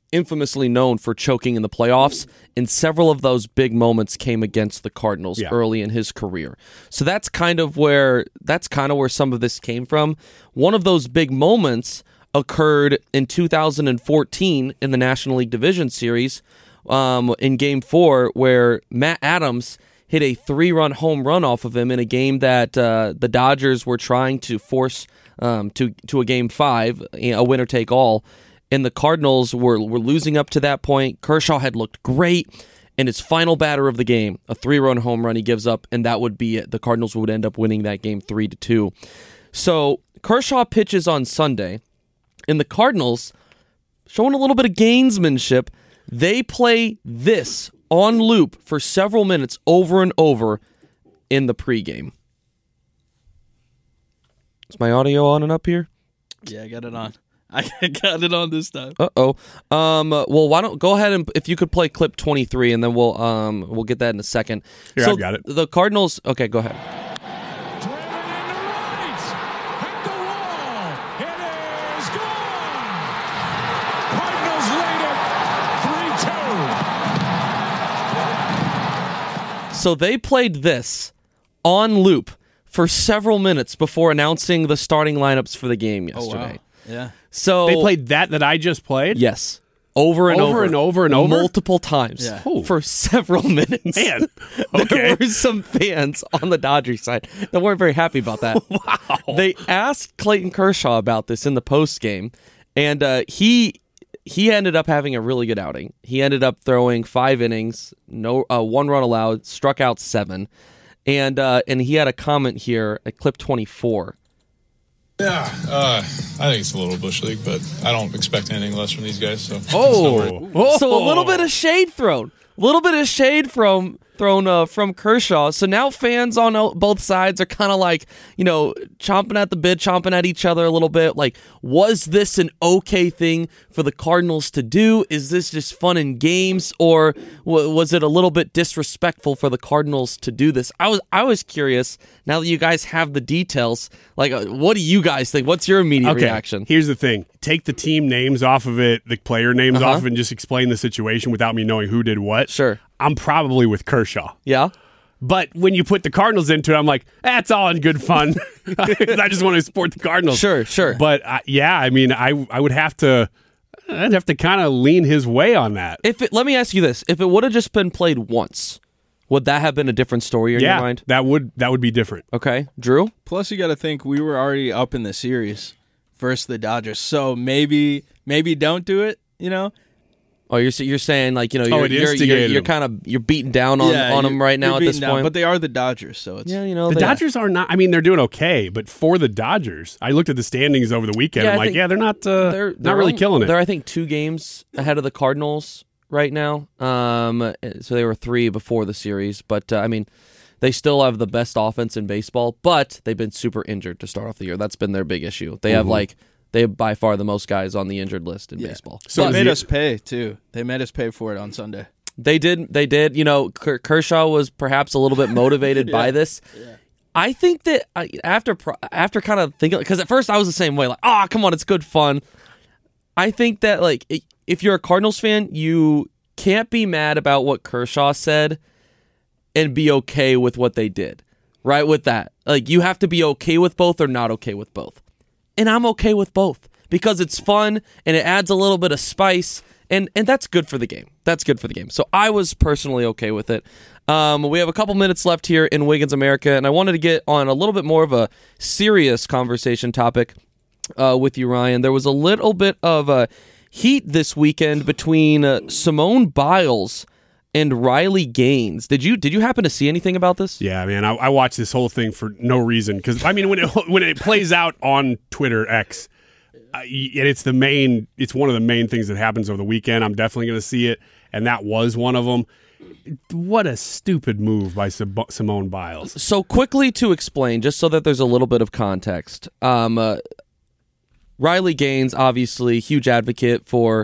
infamously known for choking in the playoffs, and several of those big moments came against the Cardinals early in his career. So that's kind of where some of this came from. One of those big moments occurred in 2014 in the National League Division Series in Game 4, where Matt Adams hit a 3-run home run off of him in a game that the Dodgers were trying to force to a Game 5, a winner-take-all, and the Cardinals were losing up to that point. Kershaw had looked great, and his final batter of the game, a 3-run home run he gives up, and that would be it. The Cardinals would end up winning that game 3-2. So Kershaw pitches on Sunday, and the Cardinals, showing a little bit of gamesmanship, they play this on loop for several minutes over and over in the pregame. Is my audio on and up here? Yeah, I got it on. I got it on this time. Uh-oh. Well, why don't go ahead and if you could play clip 23, and then we'll get that in a second. Here, so I got it. The Cardinals. Okay, go ahead. So they played this on loop for several minutes before announcing the starting lineups for the game yesterday. Oh, wow. Yeah. So they played that I just played? Yes. Over and over. Multiple times. Yeah. For several minutes. Man. Okay. There were some fans on the Dodgers side that weren't very happy about that. Wow. They asked Clayton Kershaw about this in the postgame, and he ended up having a really good outing. He ended up throwing 5 innings, 1 run allowed, struck out 7. And he had a comment here at clip 24. Yeah, I think it's a little Bush League, but I don't expect anything less from these guys. So, So a little bit of shade thrown. A little bit of shade thrown from Kershaw. So now fans on both sides are kind of like, chomping at the bit, chomping at each other a little bit. Like, was this an okay thing for the Cardinals to do? Is this just fun and games, or was it a little bit disrespectful for the Cardinals to do this? I was curious. Now that you guys have the details, like, what do you guys think? What's your immediate reaction? Here's the thing. Take the team names off of it, the player names off of it, and just explain the situation without me knowing who did what. Sure. I'm probably with Kershaw. Yeah? But when you put the Cardinals into it, I'm like, that's all in good fun. I just want to support the Cardinals. Sure. But, I mean, I would have to... I'd have to kind of lean his way on that. Let me ask you this. If it would have just been played once, would that have been a different story in your mind? that would be different. Okay. Drew? Plus, you got to think we were already up in the series versus the Dodgers. So maybe don't do it, Oh, you're saying, like, you're kind of beating down on them right now at this point. But they are the Dodgers, so it's the Dodgers are not. I mean, they're doing okay, but for the Dodgers, I looked at the standings over the weekend. Yeah, I'm like, they're not. They're not really killing it. They're, I think, 2 games ahead of the Cardinals right now. So they were 3 before the series, but I mean, they still have the best offense in baseball, but they've been super injured to start off the year. That's been their big issue. They have They have by far the most guys on the injured list in baseball. So they made us pay, too. They made us pay for it on Sunday. They did. Kershaw was perhaps a little bit motivated by this. Yeah. I think that after kind of thinking, because at first I was the same way, like, come on, it's good fun. I think that, like, if you're a Cardinals fan, you can't be mad about what Kershaw said and be okay with what they did, right? With that. Like, you have to be okay with both or not okay with both. And I'm okay with both because it's fun and it adds a little bit of spice, and that's good for the game. That's good for the game. So I was personally okay with it. We have a couple minutes left here in Wiggins America, and I wanted to get on a little bit more of a serious conversation topic with you, Ryan. There was a little bit of heat this weekend between Simone Biles and Riley Gaines. Did you happen to see anything about this? Yeah, man. I watched this whole thing for no reason because I mean, when it plays out on Twitter X, and it's one of the main things that happens over the weekend. I'm definitely going to see it, and that was one of them. What a stupid move by Simone Biles. So quickly to explain, just so that there's a little bit of context. Riley Gaines, obviously, huge advocate for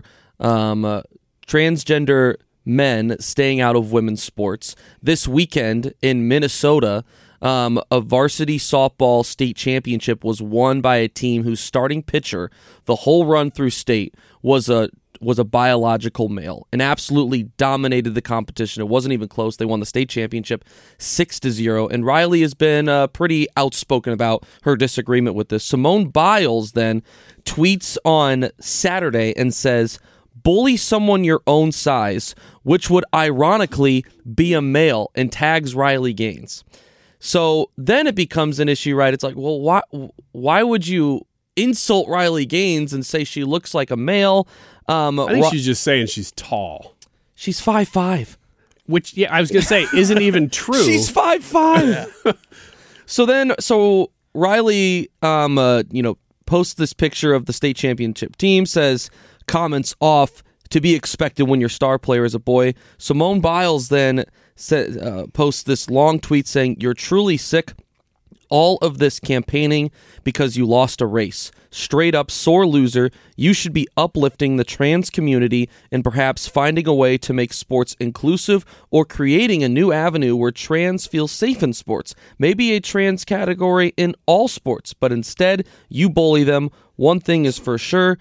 transgender men staying out of women's sports. This weekend in Minnesota, a varsity softball state championship was won by a team whose starting pitcher, the whole run through state, was a was a biological male and absolutely dominated the competition. It wasn't even close. They won the state championship 6-0. And Riley has been pretty outspoken about her disagreement with this. Simone Biles then tweets on Saturday and says, "Bully someone your own size," which would ironically be a male, and tags Riley Gaines. So then it becomes an issue, right? It's like, well, why would you insult Riley Gaines and say she looks like a male? I think she's just saying she's tall. She's 5'5". Which, I was going to say, isn't even true. She's 5'5". So Riley, posts this picture of the state championship team, says, "Comments off, to be expected when your star player is a boy." Simone Biles then posts this long tweet saying, "You're truly sick. All of this campaigning because you lost a race. Straight up sore loser. You should be uplifting the trans community and perhaps finding a way to make sports inclusive or creating a new avenue where trans feel safe in sports. Maybe a trans category in all sports, but instead you bully them. One thing for sure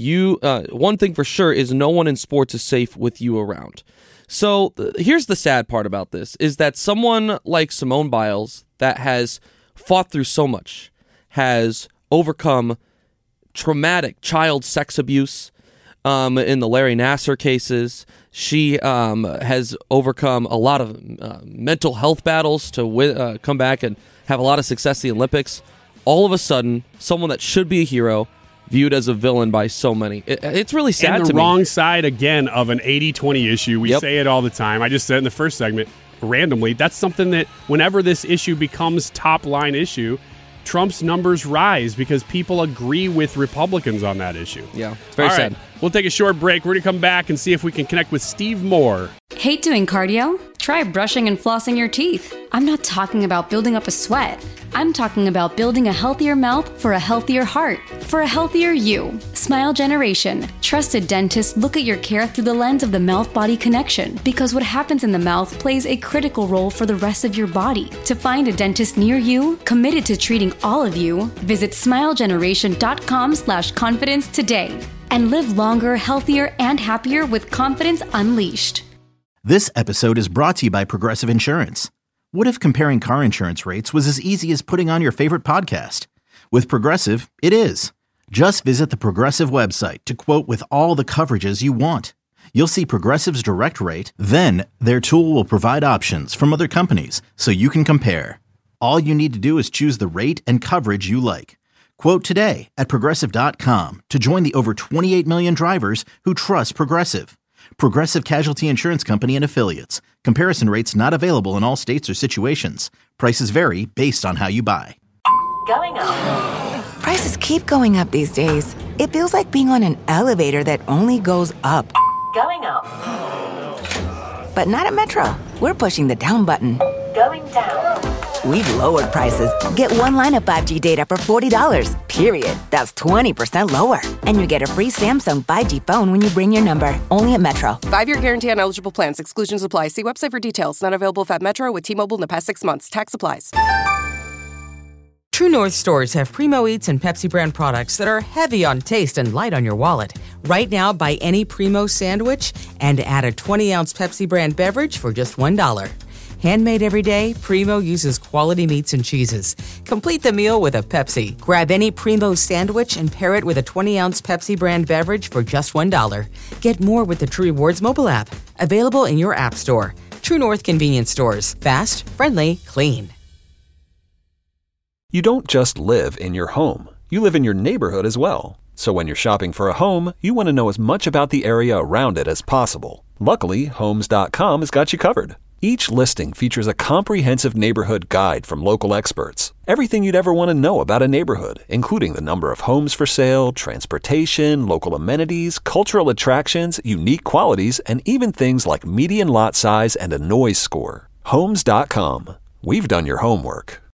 is no one in sports is safe with you around." So here's the sad part about this, is that someone like Simone Biles that has fought through so much, has overcome traumatic child sex abuse in the Larry Nassar cases. She has overcome a lot of mental health battles to come back and have a lot of success in the Olympics. All of a sudden, someone that should be a hero viewed as a villain by so many. It's really sad to me. And the wrong side, again, of an 80-20 issue. We say it all the time. I just said in the first segment, randomly, that's something that whenever this issue becomes top-line issue, Trump's numbers rise because people agree with Republicans on that issue. Yeah, it's very sad. We'll take a short break. We're going to come back and see if we can connect with Steve Moore. Hate doing cardio? Try brushing and flossing your teeth. I'm not talking about building up a sweat. I'm talking about building a healthier mouth for a healthier heart, for a healthier you. Smile Generation. Trusted dentists look at your care through the lens of the mouth-body connection, because what happens in the mouth plays a critical role for the rest of your body. To find a dentist near you, committed to treating all of you, visit smilegeneration.com/confidence today. And live longer, healthier, and happier with confidence unleashed. This episode is brought to you by Progressive Insurance. What if comparing car insurance rates was as easy as putting on your favorite podcast? With Progressive, it is. Just visit the Progressive website to quote with all the coverages you want. You'll see Progressive's direct rate, then their tool will provide options from other companies so you can compare. All you need to do is choose the rate and coverage you like. Quote today at Progressive.com to join the over 28 million drivers who trust Progressive. Progressive Casualty Insurance Company and Affiliates. Comparison rates not available in all states or situations. Prices vary based on how you buy. Going up. Prices keep going up these days. It feels like being on an elevator that only goes up. Going up. But not at Metro. We're pushing the down button. Going down. We've lowered prices. Get one line of 5G data for $40, period. That's 20% lower. And you get a free Samsung 5G phone when you bring your number. Only at Metro. 5-year guarantee on eligible plans. Exclusions apply. See website for details. Not available at Metro with T-Mobile in the past 6 months. Tax applies. True North stores have Primo Eats and Pepsi brand products that are heavy on taste and light on your wallet. Right now, buy any Primo sandwich and add a 20-ounce Pepsi brand beverage for just $1. Handmade every day, Primo uses quality meats and cheeses. Complete the meal with a Pepsi. Grab any Primo sandwich and pair it with a 20-ounce Pepsi brand beverage for just $1. Get more with the True Rewards mobile app. Available in your app store. True North convenience stores. Fast, friendly, clean. You don't just live in your home. You live in your neighborhood as well. So when you're shopping for a home, you want to know as much about the area around it as possible. Luckily, Homes.com has got you covered. Each listing features a comprehensive neighborhood guide from local experts. Everything you'd ever want to know about a neighborhood, including the number of homes for sale, transportation, local amenities, cultural attractions, unique qualities, and even things like median lot size and a noise score. Homes.com. We've done your homework.